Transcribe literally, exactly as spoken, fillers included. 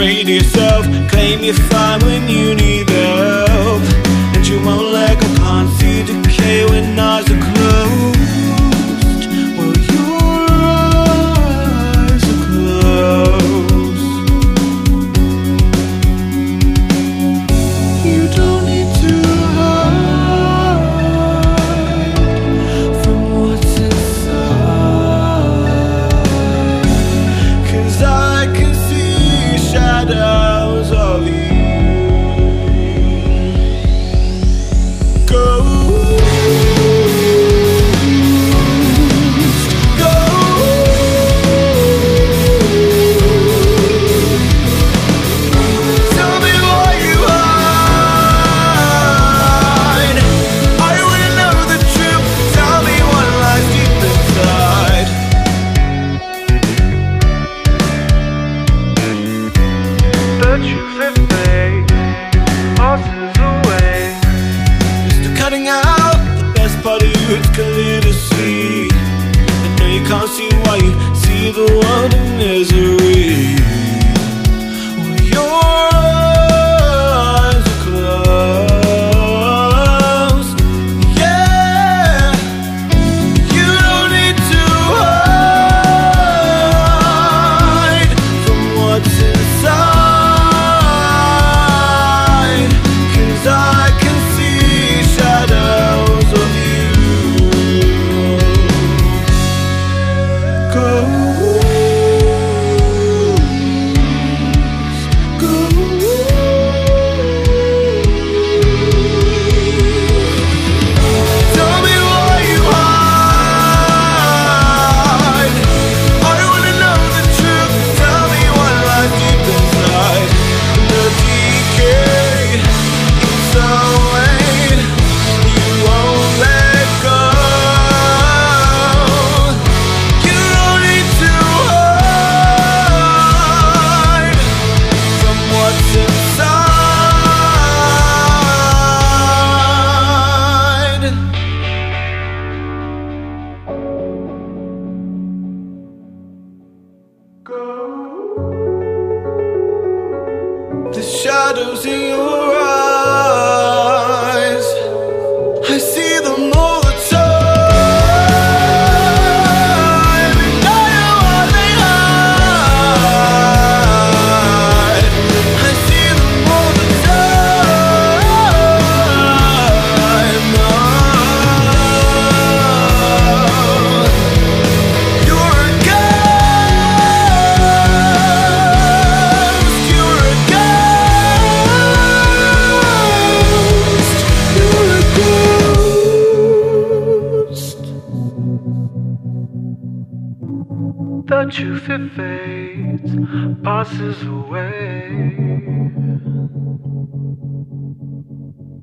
train yourself, claim you're fine when you need help. And you won't let go, can't see decay when eyes are closed. Well, your eyes are closed. You don't need to hide from what's inside, 'cause I can see shadows of you. It's clear to see, and now you can't see why you see the world in misery. Well, your eyes are closed, yeah. You don't need to hide from what's inside, 'cause I can see shadows of you. The shadows in your eyes, I see them all the time, and I know how they hide. I see them all the time. Oh, you're a ghost, you're a the truth it fades, passes away.